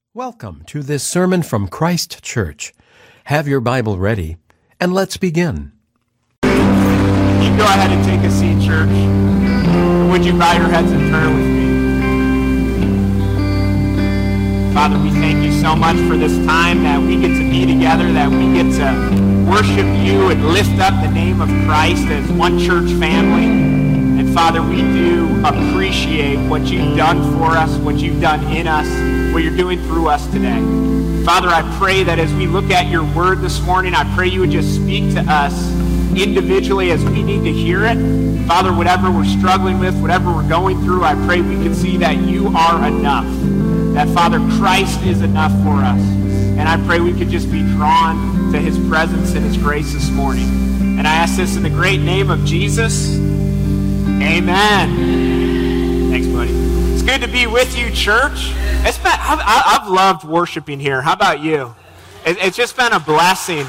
Welcome to this sermon from Christ Church. Have your Bible ready, and let's begin. You go ahead and take a seat, church. Would you bow your heads in prayer with me? Father, we thank you so much for this time that we get to be together, that we get to worship you and lift up the name of Christ as one church family. And Father, we do appreciate what you've done for us, what you've done in us, what you're doing through us today. Father, I pray that as we look at your word this morning, I pray you would just speak to us individually as we need to hear it. Father, whatever we're struggling with, whatever we're going through, I pray we can see that you are enough. That, Father, Christ is enough for us. And I pray we could just be drawn to his presence and his grace this morning. And I ask this in the great name of Jesus. Amen. Thanks, buddy. It's good to be with you, church. I've loved worshiping here. How about you? It's just been a blessing.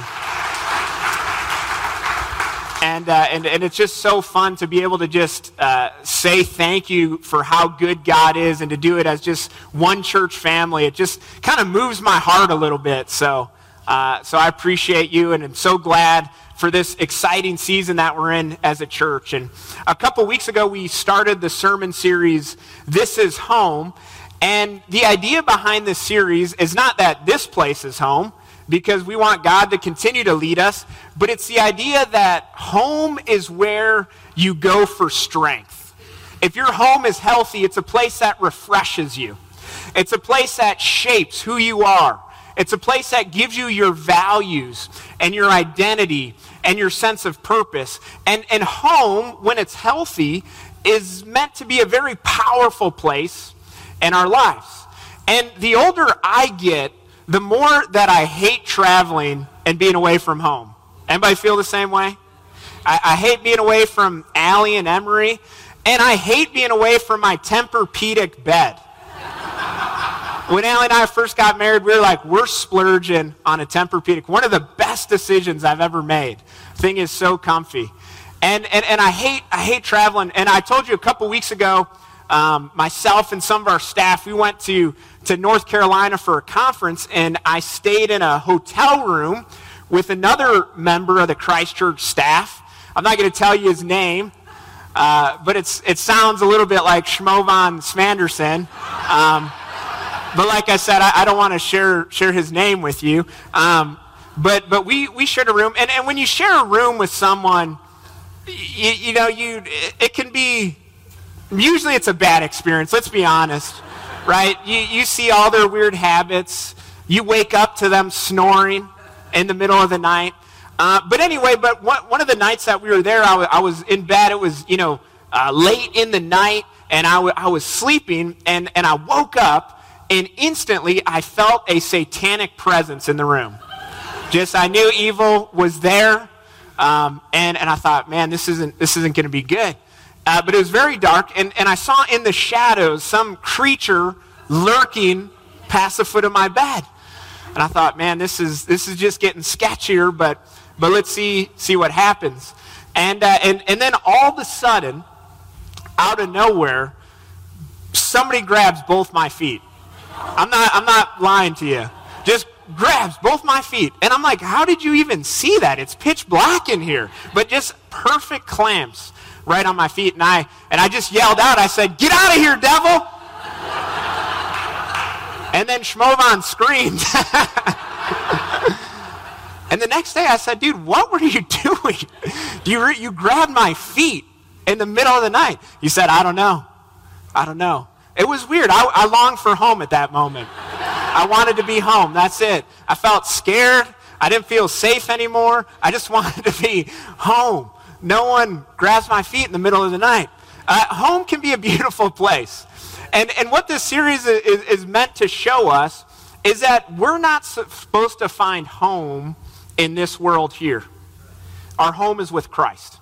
And it's just so fun to be able to just say thank you for how good God is and to do it as just one church family. It just kind of moves my heart a little bit. So I appreciate you, and I'm so glad for this exciting season that we're in as a church. And a couple weeks ago, we started the sermon series, This is Home. And the idea behind this series is not that this place is home, because we want God to continue to lead us, but it's the idea that home is where you go for strength. If your home is healthy, it's a place that refreshes you. It's a place that shapes who you are. It's a place that gives you your values and your identity and your sense of purpose. And home, when it's healthy, is meant to be a very powerful place in our lives. And the older I get, the more that I hate traveling and being away from home. Anybody feel the same way? I hate being away from Allie and Emery, and I hate being away from my Tempur-Pedic bed. When Allie and I first got married, we were like, we're splurging on a Tempur-Pedic. One of the best decisions I've ever made. The thing is so comfy. And I hate traveling. And I told you a couple weeks ago, myself and some of our staff, we went to North Carolina for a conference, and I stayed in a hotel room with another member of the Christ Church staff. I'm not going to tell you his name, but it sounds a little bit like Schmovan Smanderson. But like I said, I don't want to share his name with you. But we shared a room, and when you share a room with someone, it can be, usually it's a bad experience, let's be honest, right? You see all their weird habits. You wake up to them snoring in the middle of the night. But one of the nights that we were there, I was in bed. It was, late in the night, and I was sleeping, and I woke up, and instantly I felt a satanic presence in the room. I knew evil was there, and I thought, man, this isn't going to be good. But it was very dark, and I saw in the shadows some creature lurking past the foot of my bed. And I thought, man, this is just getting sketchier, but let's see what happens. And then all of a sudden, out of nowhere, somebody grabs both my feet. I'm not lying to you. Just grabs both my feet. And I'm like, how did you even see that? It's pitch black in here. But just perfect clamps right on my feet. And I just yelled out. I said, get out of here, devil! And then Schmovan screamed. And the next day I said, dude, what were you doing? You grabbed my feet in the middle of the night. He said, I don't know. It was weird. I longed for home at that moment. I wanted to be home. That's it. I felt scared. I didn't feel safe anymore. I just wanted to be home. No one grabs my feet in the middle of the night. Home can be a beautiful place. And what this series is meant to show us is that we're not supposed to find home in this world here. Our home is with Christ.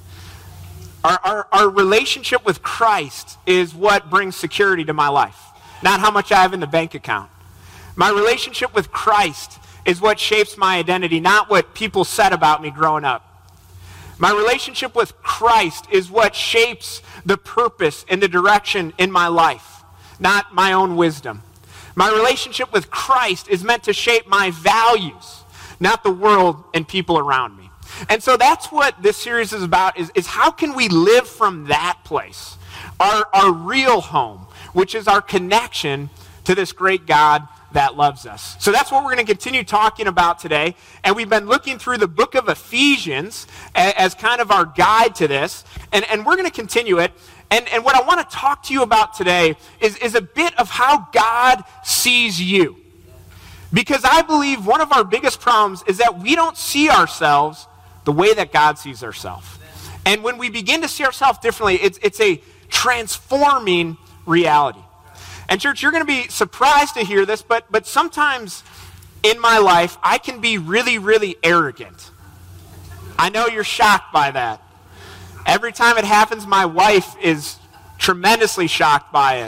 Our relationship with Christ is what brings security to my life, not how much I have in the bank account. My relationship with Christ is what shapes my identity, not what people said about me growing up. My relationship with Christ is what shapes the purpose and the direction in my life, not my own wisdom. My relationship with Christ is meant to shape my values, not the world and people around me. And so that's what this series is about, is how can we live from that place, our real home, which is our connection to this great God that loves us. So that's what we're going to continue talking about today. And we've been looking through the book of Ephesians as kind of our guide to this. And we're going to continue it. And what I want to talk to you about today is a bit of how God sees you. Because I believe one of our biggest problems is that we don't see ourselves the way that God sees ourselves. And when we begin to see ourselves differently, it's a transforming reality. And church, you're going to be surprised to hear this, but sometimes in my life, I can be really, really arrogant. I know you're shocked by that. Every time it happens, my wife is tremendously shocked by it.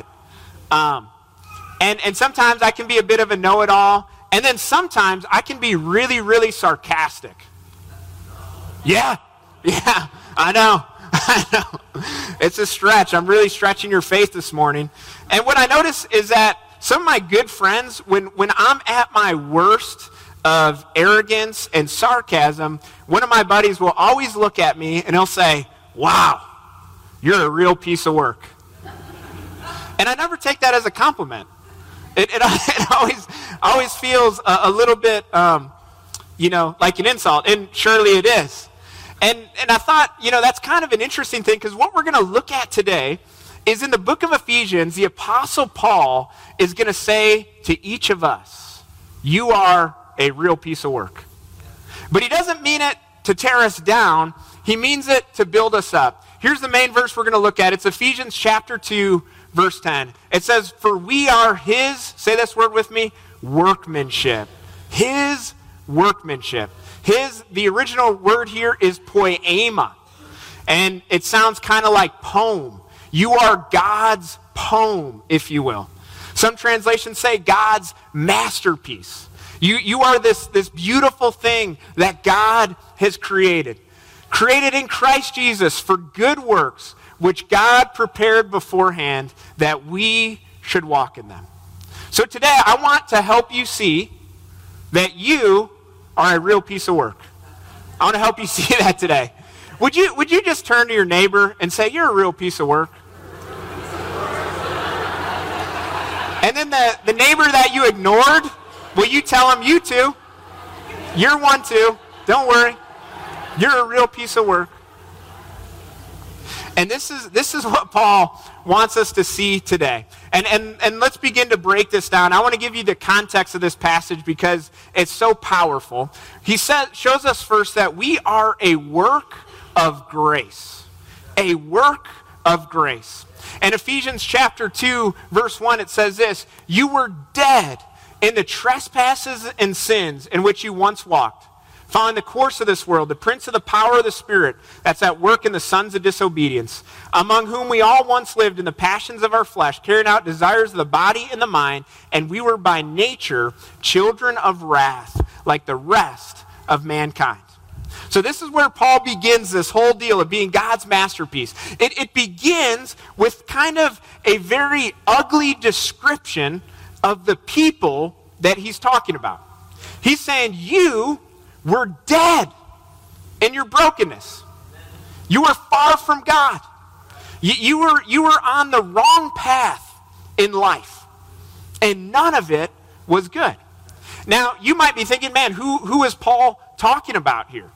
And sometimes I can be a bit of a know-it-all, and then sometimes I can be really, really sarcastic. Yeah, I know. It's a stretch. I'm really stretching your faith this morning. And what I notice is that some of my good friends, when I'm at my worst of arrogance and sarcasm, one of my buddies will always look at me and he'll say, "Wow, you're a real piece of work." And I never take that as a compliment. It always feels a little bit, like an insult, and surely it is. And I thought, that's kind of an interesting thing, because what we're going to look at today is in the book of Ephesians, the Apostle Paul is going to say to each of us, you are a real piece of work. But he doesn't mean it to tear us down. He means it to build us up. Here's the main verse we're going to look at. It's Ephesians chapter 2, verse 10. It says, "For we are his," say this word with me, "workmanship." His workmanship. The original word here is poema. And it sounds kind of like poem. You are God's poem, if you will. Some translations say God's masterpiece. You are this beautiful thing that God has created. Created in Christ Jesus for good works, which God prepared beforehand that we should walk in them. So today, I want to help you see that you are a real piece of work. I want to help you see that today. Would you just turn to your neighbor and say, "You're a real piece of work"? And then the neighbor that you ignored, will you tell him, "You too. You're one too. Don't worry. You're a real piece of work"? And this is what Paul wants us to see today. And let's begin to break this down. I want to give you the context of this passage because it's so powerful. He shows us first that we are a work of grace. A work of grace. In Ephesians chapter 2, verse 1, it says this, "You were dead in the trespasses and sins in which you once walked, following the course of this world, the prince of the power of the Spirit that's at work in the sons of disobedience, among whom we all once lived in the passions of our flesh, carrying out desires of the body and the mind, and we were by nature children of wrath, like the rest of mankind." So this is where Paul begins this whole deal of being God's masterpiece. It begins with kind of a very ugly description of the people that he's talking about. He's saying, you were dead in your brokenness. You were far from God. You were on the wrong path in life. And none of it was good. Now, you might be thinking, man, who is Paul talking about here?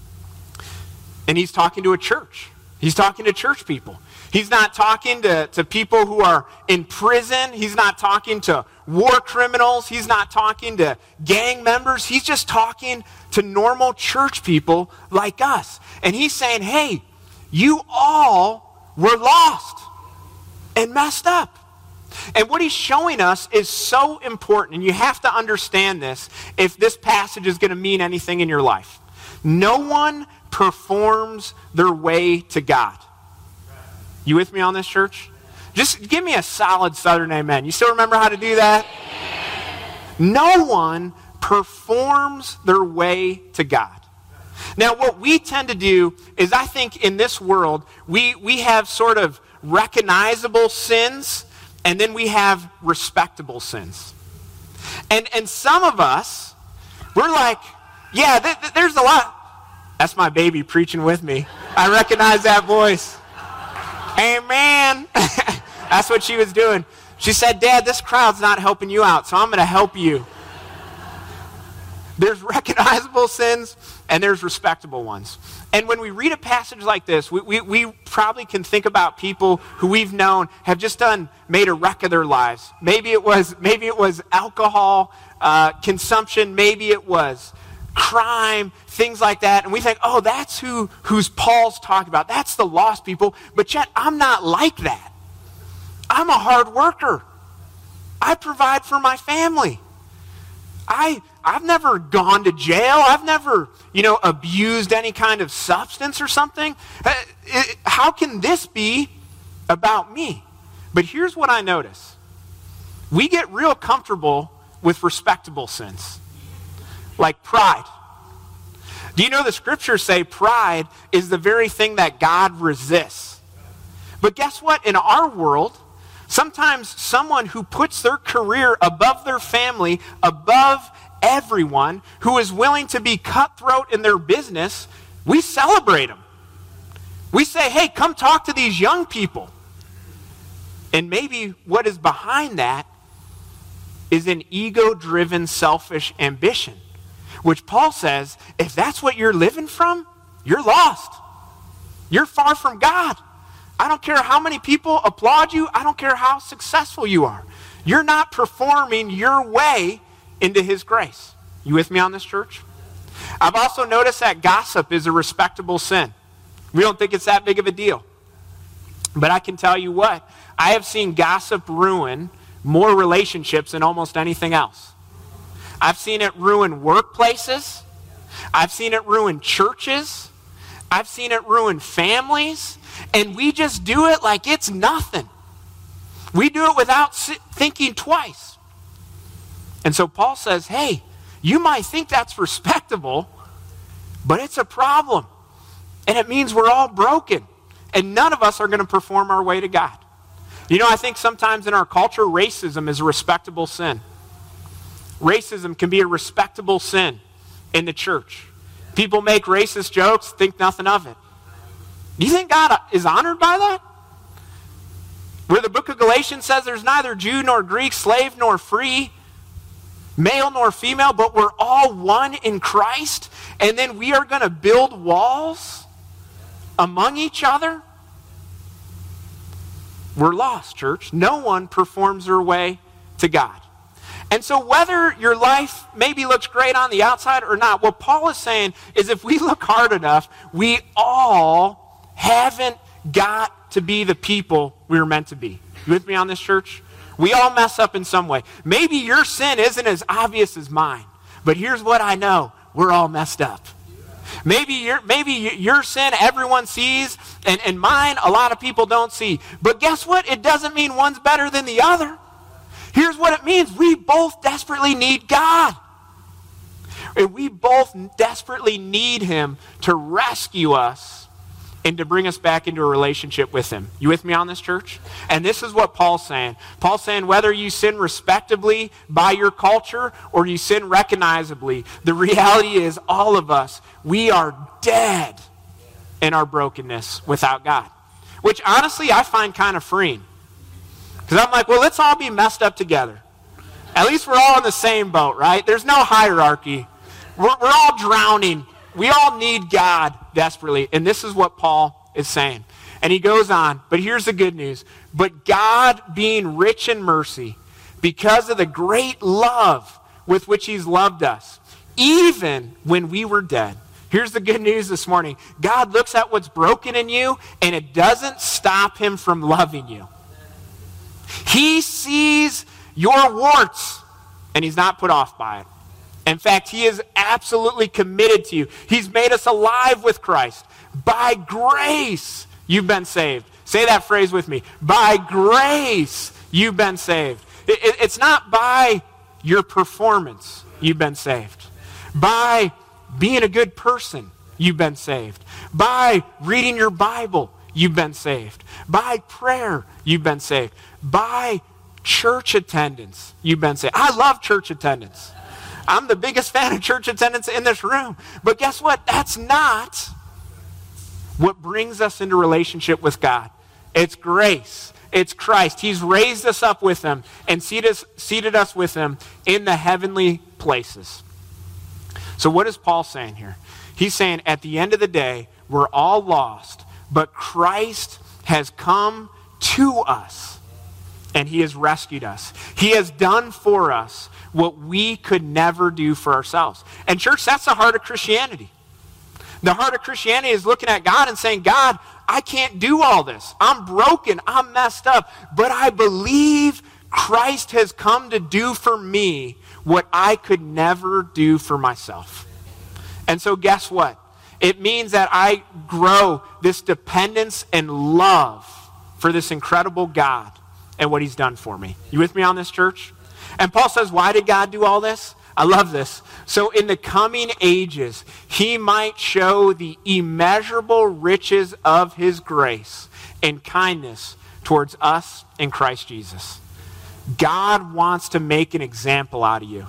And he's talking to a church. He's talking to church people. He's not talking to people who are in prison. He's not talking to war criminals. He's not talking to gang members. He's just talking to normal church people like us. And he's saying, hey, you all were lost and messed up. And what he's showing us is so important, and you have to understand this if this passage is going to mean anything in your life. No one performs their way to God. You with me on this, church? Just give me a solid Southern amen. You still remember how to do that? No one performs their way to God. Now, what we tend to do is, I think in this world, we have sort of recognizable sins, and then we have respectable sins. And some of us, we're like, yeah, there's a lot. That's my baby preaching with me. I recognize that voice. Amen. That's what she was doing. She said, Dad, this crowd's not helping you out, so I'm going to help you. There's recognizable sins and there's respectable ones. And when we read a passage like this, we probably can think about people who we've known have just made a wreck of their lives. Maybe it was alcohol consumption. Maybe it was crime, things like that. And we think, oh, that's who's Paul's talking about. That's the lost people. But yet, I'm not like that. I'm a hard worker. I provide for my family. I've never gone to jail. I've never, abused any kind of substance or something. How can this be about me? But here's what I notice. We get real comfortable with respectable sins, like pride. Do you know the scriptures say pride is the very thing that God resists? But guess what? In our world, sometimes someone who puts their career above their family, above everyone, who is willing to be cutthroat in their business, we celebrate them. We say, hey, come talk to these young people. And maybe what is behind that is an ego-driven, selfish ambition, which Paul says, if that's what you're living from, you're lost. You're far from God. I don't care how many people applaud you. I don't care how successful you are. You're not performing your way into his grace. You with me on this, church? I've also noticed that gossip is a respectable sin. We don't think it's that big of a deal. But I can tell you what, I have seen gossip ruin more relationships than almost anything else. I've seen it ruin workplaces. I've seen it ruin churches. I've seen it ruin families. And we just do it like it's nothing. We do it without thinking twice. And so Paul says, hey, you might think that's respectable, but it's a problem. And it means we're all broken. And none of us are going to perform our way to God. I think sometimes in our culture, racism is a respectable sin. Racism can be a respectable sin in the church. People make racist jokes, think nothing of it. Do you think God is honored by that? Where the book of Galatians says there's neither Jew nor Greek, slave nor free, male nor female, but we're all one in Christ, and then we are going to build walls among each other? We're lost, church. No one performs their way to God. And so whether your life maybe looks great on the outside or not, what Paul is saying is if we look hard enough, we all haven't got to be the people we were meant to be. You with me on this, church? We all mess up in some way. Maybe your sin isn't as obvious as mine, but here's what I know. We're all messed up. Maybe your sin everyone sees, and mine a lot of people don't see. But guess what? It doesn't mean one's better than the other. Here's what it means. We both desperately need God. And we both desperately need him to rescue us and to bring us back into a relationship with him. You with me on this, church? And this is what Paul's saying. Paul's saying whether you sin respectably by your culture or you sin recognizably, the reality is all of us, we are dead in our brokenness without God. Which honestly I find kind of freeing. Because I'm like, well, let's all be messed up together. At least we're all in the same boat, right? There's no hierarchy. We're all drowning. We all need God desperately. And this is what Paul is saying. And he goes on, but here's the good news. But God, being rich in mercy, because of the great love with which he's loved us, even when we were dead. Here's the good news this morning. God looks at what's broken in you, and it doesn't stop him from loving you. He sees your warts, and he's not put off by it. In fact, he is absolutely committed to you. He's made us alive with Christ. By grace, you've been saved. Say that phrase with me. By grace, you've been saved. It's not by your performance you've been saved. By being a good person, you've been saved. By reading your Bible, you've been saved. By prayer, you've been saved. By Church attendance. You've been saying, I love church attendance. I'm the biggest fan of church attendance in this room. But guess what? That's not what brings us into relationship with God. It's grace. It's Christ. He's raised us up with him and seated us with him in the heavenly places. So what is Paul saying here? He's saying at the end of the day, we're all lost, but Christ has come to us and he has rescued us. He has done for us what we could never do for ourselves. And church, that's the heart of Christianity. The heart of Christianity is looking at God and saying, God, I can't do all this. I'm broken. I'm messed up. But I believe Christ has come to do for me what I could never do for myself. And so guess what? It means that I grow this dependence and love for this incredible God and what he's done for me. You with me on this, church? And Paul says, why did God do all this? I love this. So in the coming ages, he might show the immeasurable riches of his grace and kindness towards us in Christ Jesus. God wants to make an example out of you.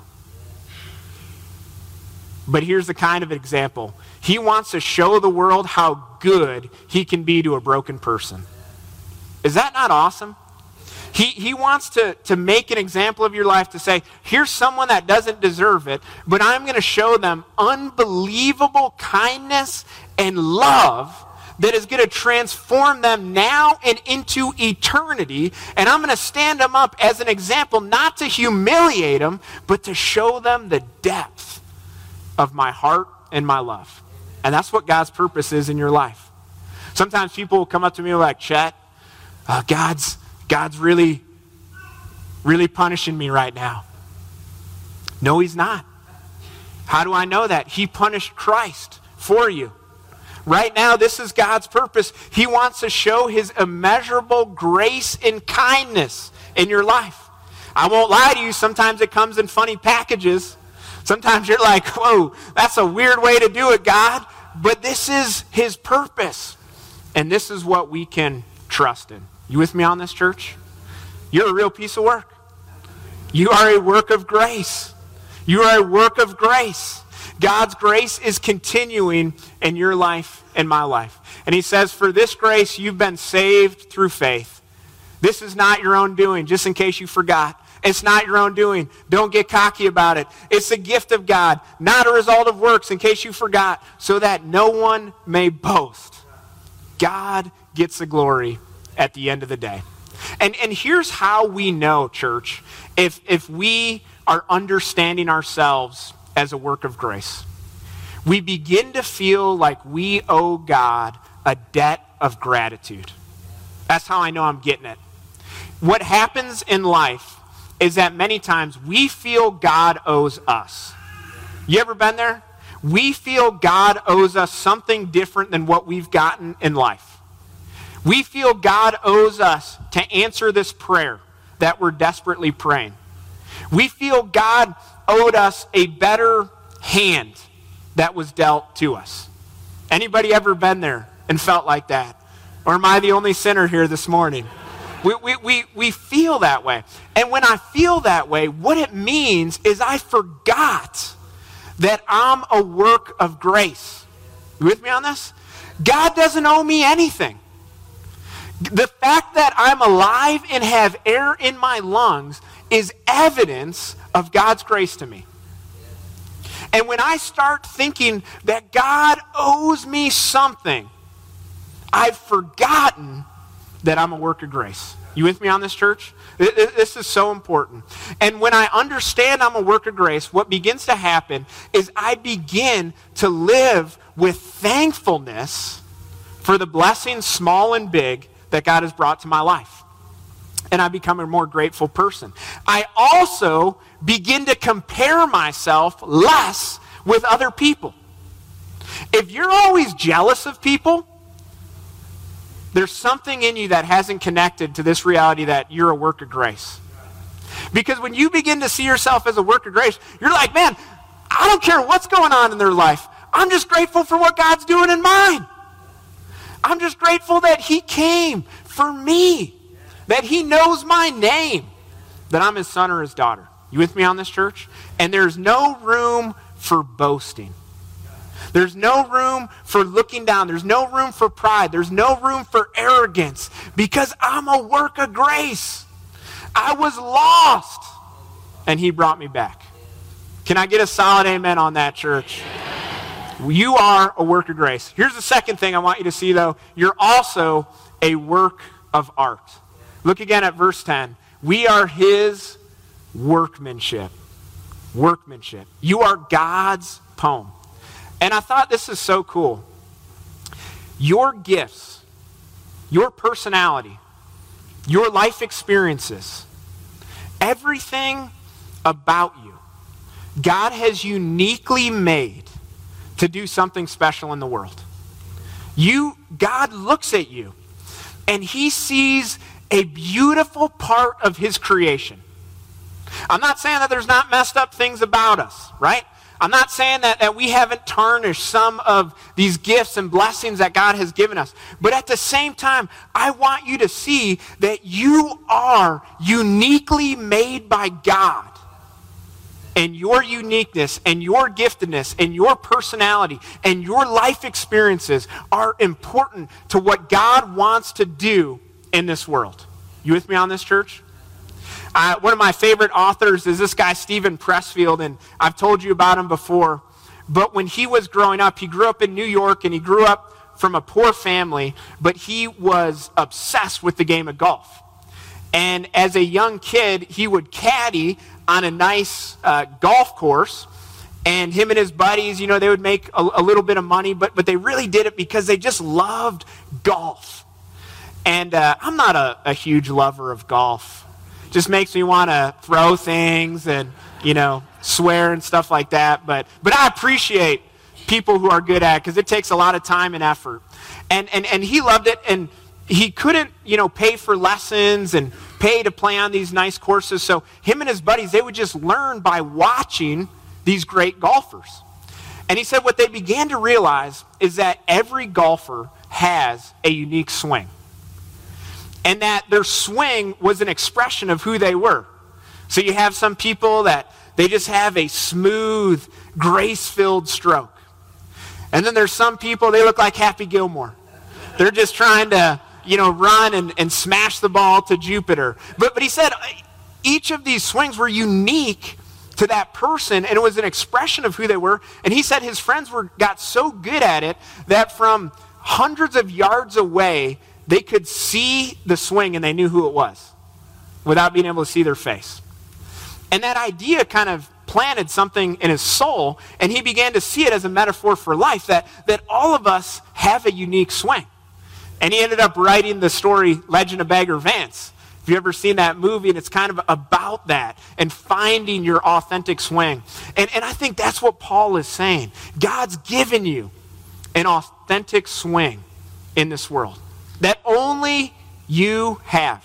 But here's the kind of example. He wants to show the world how good he can be to a broken person. Is that not awesome? He wants to make an example of your life to say, here's someone that doesn't deserve it, but I'm going to show them unbelievable kindness and love that is going to transform them now and into eternity. And I'm going to stand them up as an example, not to humiliate them, but to show them the depth of my heart and my love. And that's what God's purpose is in your life. Sometimes people will come up to me like, Chet, God's really, really punishing me right now. No, he's not. How do I know that? He punished Christ for you. Right now, this is God's purpose. He wants to show his immeasurable grace and kindness in your life. I won't lie to you, sometimes it comes in funny packages. Sometimes you're like, whoa, that's a weird way to do it, God. But this is his purpose. And this is what we can trust in. You with me on this, church? You're a real piece of work. You are a work of grace. You are a work of grace. God's grace is continuing in your life and my life. And he says, for this grace, you've been saved through faith. This is not your own doing, just in case you forgot. It's not your own doing. Don't get cocky about it. It's a gift of God, not a result of works, in case you forgot, so that no one may boast. God gets the glory at the end of the day. And here's how we know, church, if we are understanding ourselves as a work of grace. We begin to feel like we owe God a debt of gratitude. That's how I know I'm getting it. What happens in life is that many times we feel God owes us. You ever been there? We feel God owes us something different than what we've gotten in life. We feel God owes us to answer this prayer that we're desperately praying. We feel God owed us a better hand that was dealt to us. Anybody ever been there and felt like that? Or am I the only sinner here this morning? We feel that way. And when I feel that way, what it means is I forgot that I'm a work of grace. You with me on this? God doesn't owe me anything. The fact that I'm alive and have air in my lungs is evidence of God's grace to me. And when I start thinking that God owes me something, I've forgotten that I'm a work of grace. You with me on this, church? This is so important. And when I understand I'm a work of grace, what begins to happen is I begin to live with thankfulness for the blessings, small and big, that God has brought to my life. And I become a more grateful person. I also begin to compare myself less with other people. If you're always jealous of people, there's something in you that hasn't connected to this reality that you're a work of grace. Because when you begin to see yourself as a work of grace, you're like, man, I don't care what's going on in their life. I'm just grateful for what God's doing in mine. I'm just grateful that he came for me, that he knows my name, that I'm his son or his daughter. You with me on this, church? And there's no room for boasting. There's no room for looking down. There's no room for pride. There's no room for arrogance because I'm a work of grace. I was lost, and he brought me back. Can I get a solid amen on that, church? You are a work of grace. Here's the second thing I want you to see, though. You're also a work of art. Look again at verse 10. We are his workmanship. Workmanship. You are God's poem. And I thought this is so cool. Your gifts, your personality, your life experiences, everything about you, God has uniquely made to do something special in the world. God looks at you and he sees a beautiful part of his creation. I'm not saying that there's not messed up things about us, right? I'm not saying that we haven't tarnished some of these gifts and blessings that God has given us. But at the same time, I want you to see that you are uniquely made by God. And your uniqueness and your giftedness and your personality and your life experiences are important to what God wants to do in this world. You with me on this, church? One of my favorite authors is this guy, Stephen Pressfield, and I've told you about him before. But when he was growing up, he grew up in New York, and he grew up from a poor family, but he was obsessed with the game of golf. And as a young kid, he would caddy on a nice golf course, and him and his buddies, they would make a little bit of money, but they really did it because they just loved golf. And I'm not a huge lover of golf. Just makes me want to throw things and, swear and stuff like that. But I appreciate people who are good at it because it takes a lot of time and effort. And he loved it, and he couldn't, pay for lessons and pay to play on these nice courses. So him and his buddies, they would just learn by watching these great golfers. And he said what they began to realize is that every golfer has a unique swing. And that their swing was an expression of who they were. So you have some people that they just have a smooth, grace-filled stroke. And then there's some people, they look like Happy Gilmore. They're just trying to, run and smash the ball to Jupiter. But he said each of these swings were unique to that person, and it was an expression of who they were. And he said his friends got so good at it that from hundreds of yards away, they could see the swing and they knew who it was without being able to see their face. And that idea kind of planted something in his soul, and he began to see it as a metaphor for life, that all of us have a unique swing. And he ended up writing the story Legend of Bagger Vance. If you've ever seen that movie, and it's kind of about that and finding your authentic swing. And I think that's what Paul is saying. God's given you an authentic swing in this world that only you have.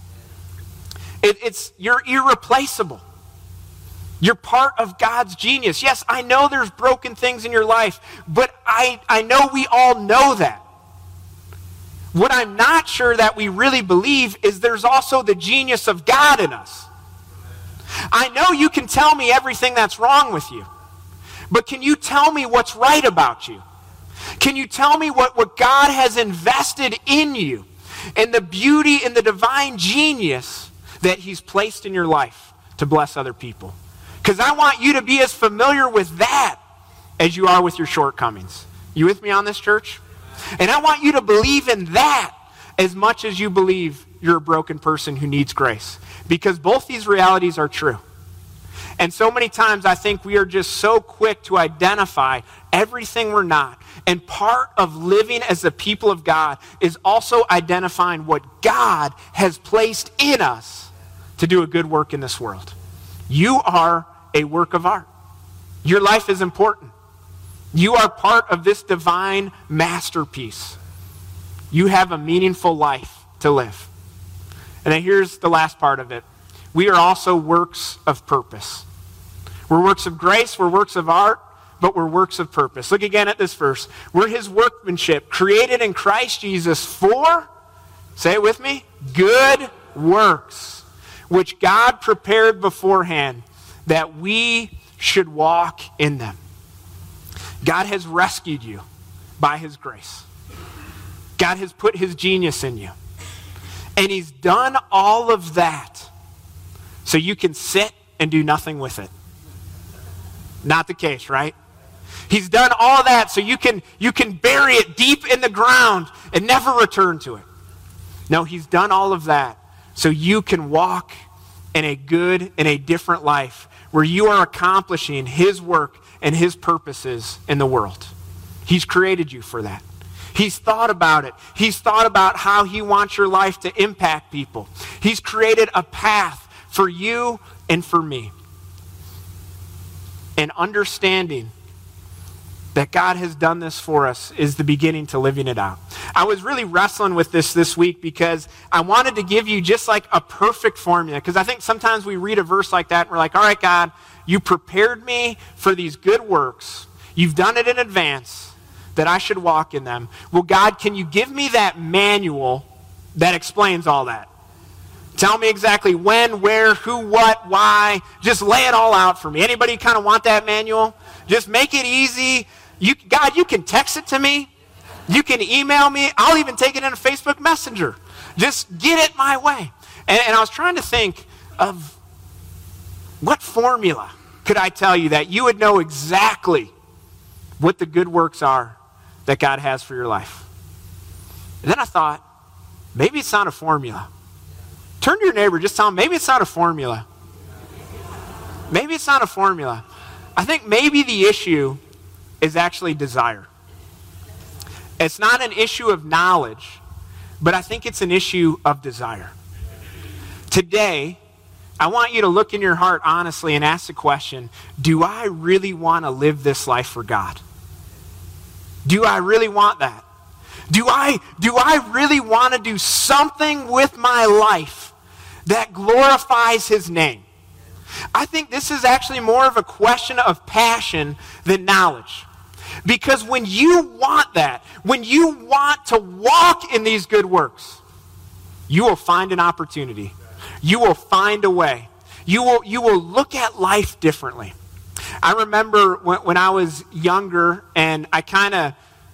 You're irreplaceable. You're part of God's genius. Yes, I know there's broken things in your life, but I know we all know that. What I'm not sure that we really believe is there's also the genius of God in us. I know you can tell me everything that's wrong with you, but can you tell me what's right about you? Can you tell me what God has invested in you and the beauty and the divine genius that he's placed in your life to bless other people? Because I want you to be as familiar with that as you are with your shortcomings. You with me on this, church? And I want you to believe in that as much as you believe you're a broken person who needs grace. Because both these realities are true. And so many times I think we are just so quick to identify everything we're not. And part of living as the people of God is also identifying what God has placed in us to do a good work in this world. You are a work of art. Your life is important. You are part of this divine masterpiece. You have a meaningful life to live. And then here's the last part of it. We are also works of purpose. We're works of grace, we're works of art, but we're works of purpose. Look again at this verse. We're his workmanship, created in Christ Jesus for, say it with me, good works, which God prepared beforehand that we should walk in them. God has rescued you by his grace. God has put his genius in you. And he's done all of that so you can sit and do nothing with it. Not the case, right? He's done all that so you can bury it deep in the ground and never return to it. No, he's done all of that so you can walk in a good and a different life where you are accomplishing his work and his purposes in the world. He's created you for that. He's thought about it. He's thought about how he wants your life to impact people. He's created a path for you and for me. And understanding that God has done this for us is the beginning to living it out. I was really wrestling with this week because I wanted to give you just like a perfect formula, because I think sometimes we read a verse like that and we're like, all right, God, you prepared me for these good works. You've done it in advance that I should walk in them. Well, God, can you give me that manual that explains all that? Tell me exactly when, where, who, what, why. Just lay it all out for me. Anybody kind of want that manual? Just make it easy. God, you can text it to me. You can email me. I'll even take it in a Facebook Messenger. Just get it my way. And I was trying to think of what formula could I tell you that you would know exactly what the good works are that God has for your life. And then I thought, maybe it's not a formula. Turn to your neighbor, just tell him, maybe it's not a formula. Maybe it's not a formula. I think maybe the issue is actually desire. It's not an issue of knowledge, but I think it's an issue of desire. Today, I want you to look in your heart honestly and ask the question, do I really want to live this life for God? Do I really want that? Do I really want to do something with my life that glorifies his name? I think this is actually more of a question of passion than knowledge. Because when you want that, when you want to walk in these good works, you will find an opportunity. You will find a way. You will look at life differently. I remember when I was younger, and I kind of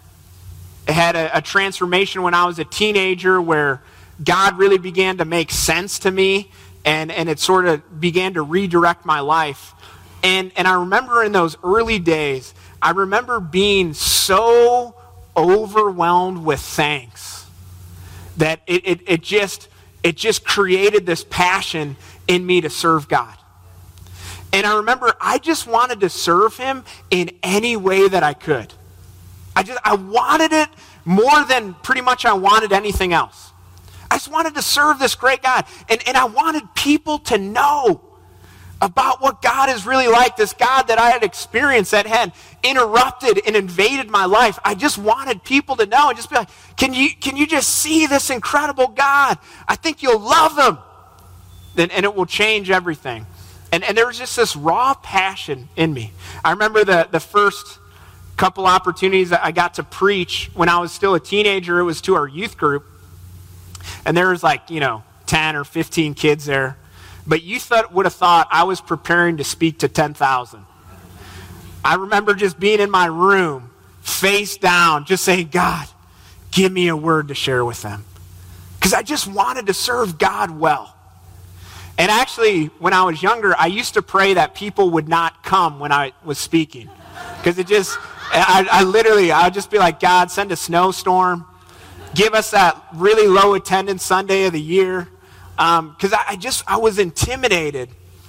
had a transformation when I was a teenager where God really began to make sense to me, and it sort of began to redirect my life. And I remember in those early days, I remember being so overwhelmed with thanks that it just created this passion in me to serve God. And I remember I just wanted to serve him in any way that I could. I wanted it more than pretty much I wanted anything else. I just wanted to serve this great God. And I wanted people to know about what God is really like, this God that I had experienced that had interrupted and invaded my life. I just wanted people to know and just be like, can you just see this incredible God? I think you'll love him. And it will change everything. And there was just this raw passion in me. I remember the first couple opportunities that I got to preach when I was still a teenager. It was to our youth group. And there was 10 or 15 kids there. But you would have thought I was preparing to speak to 10,000. I remember just being in my room, face down, just saying, God, give me a word to share with them. Because I just wanted to serve God well. And actually, when I was younger, I used to pray that people would not come when I was speaking. Because I would just be like, God, send a snowstorm. Give us that really low attendance Sunday of the year. Because I was intimidated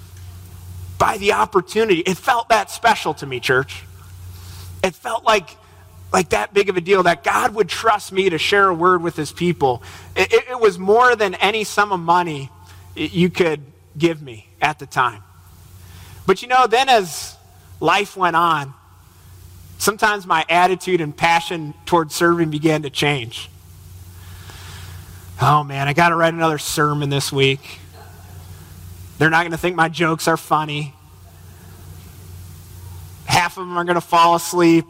by the opportunity. It felt that special to me, church. It felt like that big of a deal that God would trust me to share a word with his people. It was more than any sum of money you could give me at the time. But then as life went on, sometimes my attitude and passion towards serving began to change. Oh man, I got to write another sermon this week. They're not going to think my jokes are funny. Half of them are going to fall asleep.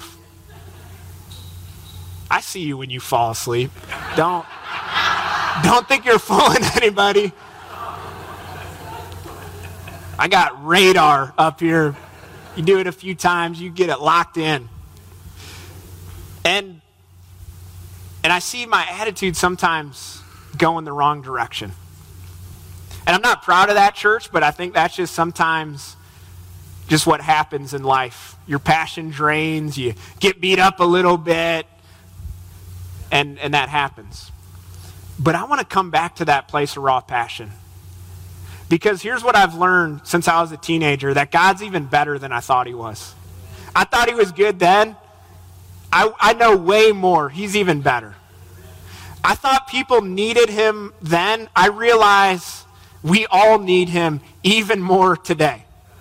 I see you when you fall asleep. Don't think you're fooling anybody. I got radar up here. You do it a few times, you get it locked in. And I see my attitude sometimes go in the wrong direction. And I'm not proud of that, church, but I think that's just sometimes just what happens in life. Your passion drains, you get beat up a little bit, and that happens. But I want to come back to that place of raw passion. Because here's what I've learned since I was a teenager, that God's even better than I thought he was. I thought he was good then. I know way more. He's even better. I thought people needed him then. I realize we all need him even more today.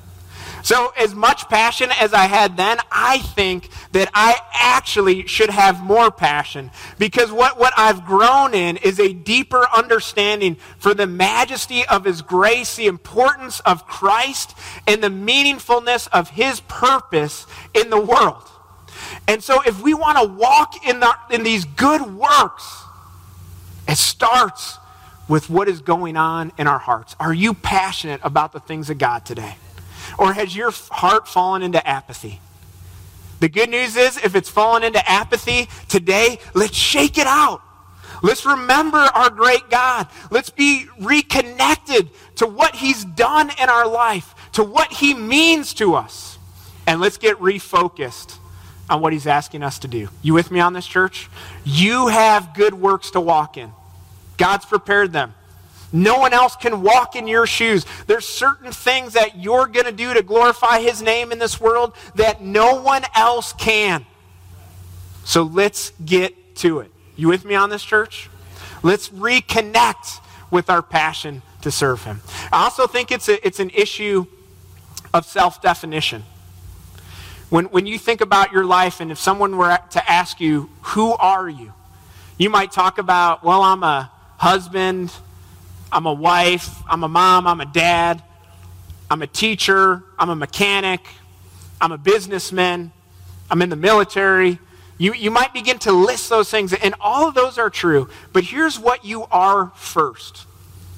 So as much passion as I had then, I think that I actually should have more passion, because what I've grown in is a deeper understanding for the majesty of his grace, the importance of Christ, and the meaningfulness of his purpose in the world. And so if we want to walk in these good works, it starts with what is going on in our hearts. Are you passionate about the things of God today? Or has your heart fallen into apathy? The good news is, if it's fallen into apathy today, let's shake it out. Let's remember our great God. Let's be reconnected to what he's done in our life, to what he means to us. And let's get refocused on what he's asking us to do. You with me on this, church? You have good works to walk in. God's prepared them. No one else can walk in your shoes. There's certain things that you're going to do to glorify his name in this world that no one else can. So let's get to it. You with me on this, church? Let's reconnect with our passion to serve him. I also think it's an issue of self-definition. When you think about your life, and if someone were to ask you, who are you? You might talk about, well, I'm a husband, I'm a wife, I'm a mom, I'm a dad, I'm a teacher, I'm a mechanic, I'm a businessman, I'm in the military. You might begin to list those things, and all of those are true, but here's what you are first.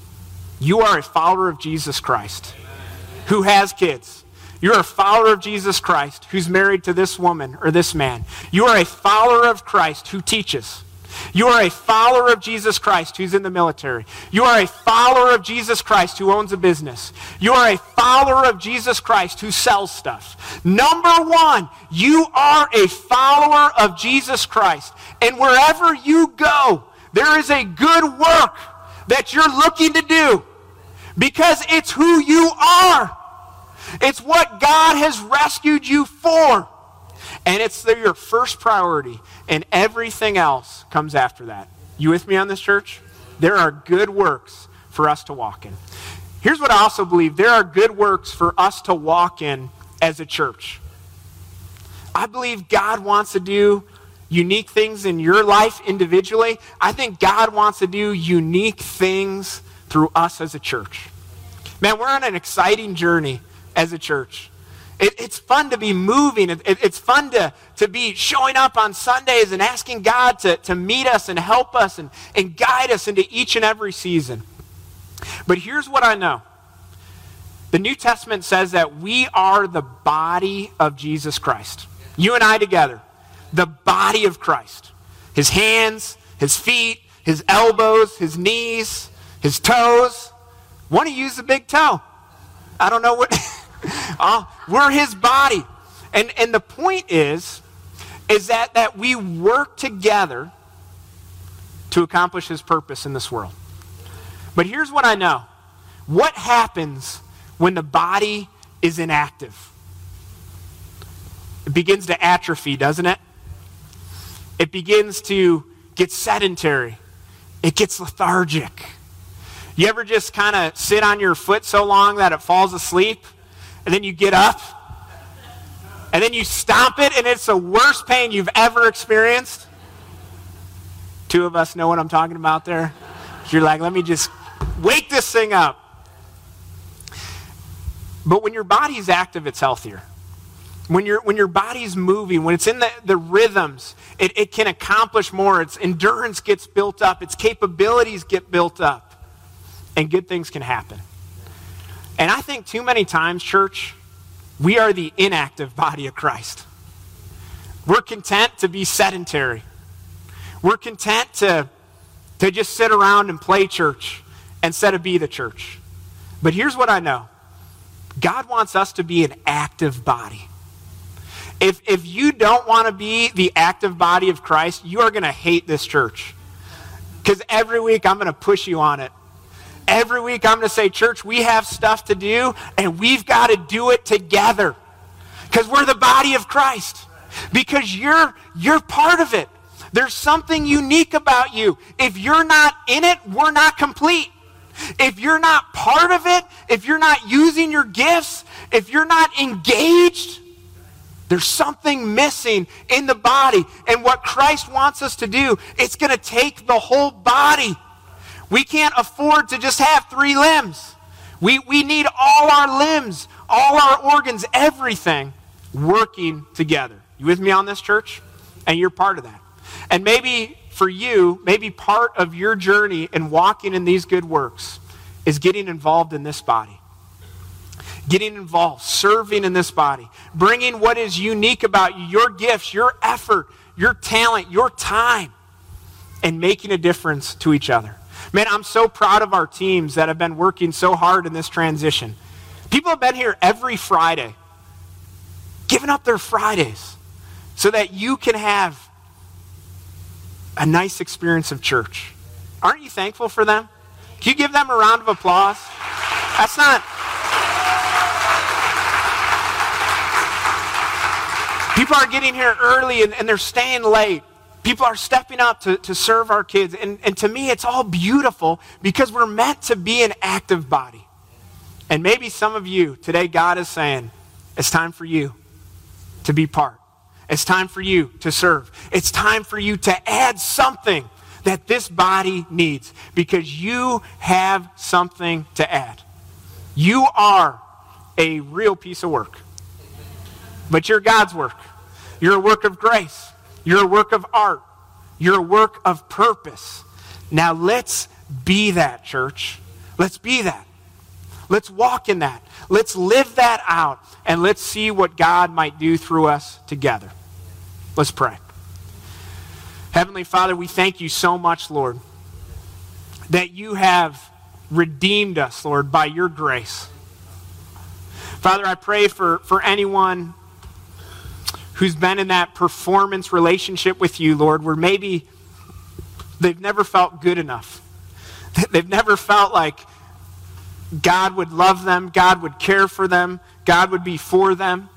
You are a follower of Jesus Christ who has kids. You're a follower of Jesus Christ who's married to this woman or this man. You are a follower of Christ who teaches. You are a follower of Jesus Christ who's in the military. You are a follower of Jesus Christ who owns a business. You are a follower of Jesus Christ who sells stuff. Number one, you are a follower of Jesus Christ. And wherever you go, there is a good work that you're looking to do, because it's who you are. It's what God has rescued you for. And it's your first priority, and everything else comes after that. You with me on this, church? There are good works for us to walk in. Here's what I also believe. There are good works for us to walk in as a church. I believe God wants to do unique things in your life individually. I think God wants to do unique things through us as a church. Man, we're on an exciting journey as a church. It's fun to be moving. It's fun to be showing up on Sundays and asking God to meet us and help us and guide us into each and every season. But here's what I know. The New Testament says that we are the body of Jesus Christ. You and I together. The body of Christ. His hands, his feet, his elbows, his knees, his toes. Want to use the big toe? I don't know what... we're his body. And the point is that we work together to accomplish his purpose in this world. But here's what I know. What happens when the body is inactive? It begins to atrophy, doesn't it? It begins to get sedentary. It gets lethargic. You ever just kind of sit on your foot so long that it falls asleep? And then you get up, and then you stomp it, and it's the worst pain you've ever experienced. Two of us know what I'm talking about there. You're like, let me just wake this thing up. But when your body's active, it's healthier. When your body's moving, when it's in the rhythms, it can accomplish more. Its endurance gets built up. Its capabilities get built up. And good things can happen. And I think too many times, church, we are the inactive body of Christ. We're content to be sedentary. We're content to just sit around and play church instead of be the church. But here's what I know. God wants us to be an active body. If you don't want to be the active body of Christ, you are going to hate this church. Because every week I'm going to push you on it. Every week I'm going to say, church, we have stuff to do, and we've got to do it together. Because we're the body of Christ. Because you're part of it. There's something unique about you. If you're not in it, we're not complete. If you're not part of it, if you're not using your gifts, if you're not engaged, there's something missing in the body. And what Christ wants us to do, it's going to take the whole body. We can't afford to just have 3 limbs. We need all our limbs, all our organs, everything working together. You with me on this, church? And you're part of that. And maybe for you, maybe part of your journey in walking in these good works is getting involved in this body. Getting involved, serving in this body, bringing what is unique about you, your gifts, your effort, your talent, your time, and making a difference to each other. Man, I'm so proud of our teams that have been working so hard in this transition. People have been here every Friday, giving up their Fridays so that you can have a nice experience of church. Aren't you thankful for them? Can you give them a round of applause? That's not... People are getting here early and they're staying late. People are stepping up to serve our kids. And to me, it's all beautiful because we're meant to be an active body. And maybe some of you, today God is saying, it's time for you to be part. It's time for you to serve. It's time for you to add something that this body needs because you have something to add. You are a real piece of work. But you're God's work. You're a work of grace. You're a work of art. You're a work of purpose. Now let's be that, church. Let's be that. Let's walk in that. Let's live that out. And let's see what God might do through us together. Let's pray. Heavenly Father, we thank you so much, Lord, that you have redeemed us, Lord, by your grace. Father, I pray for anyone who's been in that performance relationship with you, Lord, where maybe they've never felt good enough. They've never felt like God would love them, God would care for them, God would be for them.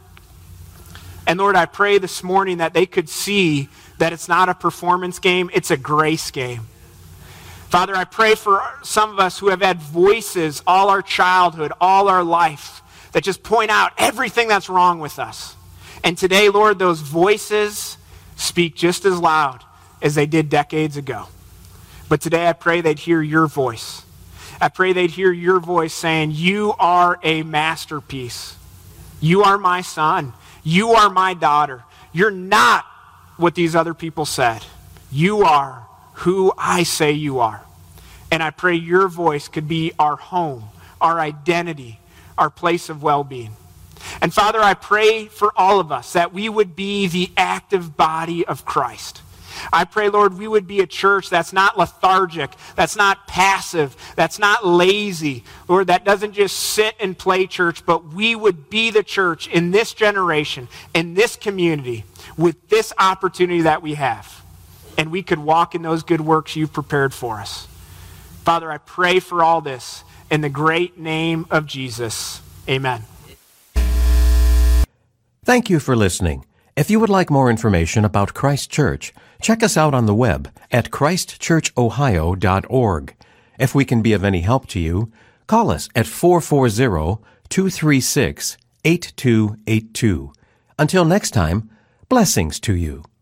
And Lord, I pray this morning that they could see that it's not a performance game, it's a grace game. Father, I pray for some of us who have had voices all our childhood, all our life, that just point out everything that's wrong with us. And today, Lord, those voices speak just as loud as they did decades ago. But today I pray they'd hear your voice. I pray they'd hear your voice saying, you are a masterpiece. You are my son. You are my daughter. You're not what these other people said. You are who I say you are. And I pray your voice could be our home, our identity, our place of well-being. And Father, I pray for all of us that we would be the active body of Christ. I pray, Lord, we would be a church that's not lethargic, that's not passive, that's not lazy. Lord, that doesn't just sit and play church, but we would be the church in this generation, in this community, with this opportunity that we have. And we could walk in those good works you've prepared for us. Father, I pray for all this in the great name of Jesus. Amen. Thank you for listening. If you would like more information about Christ Church, check us out on the web at christchurchohio.org. If we can be of any help to you, call us at 440-236-8282. Until next time, blessings to you.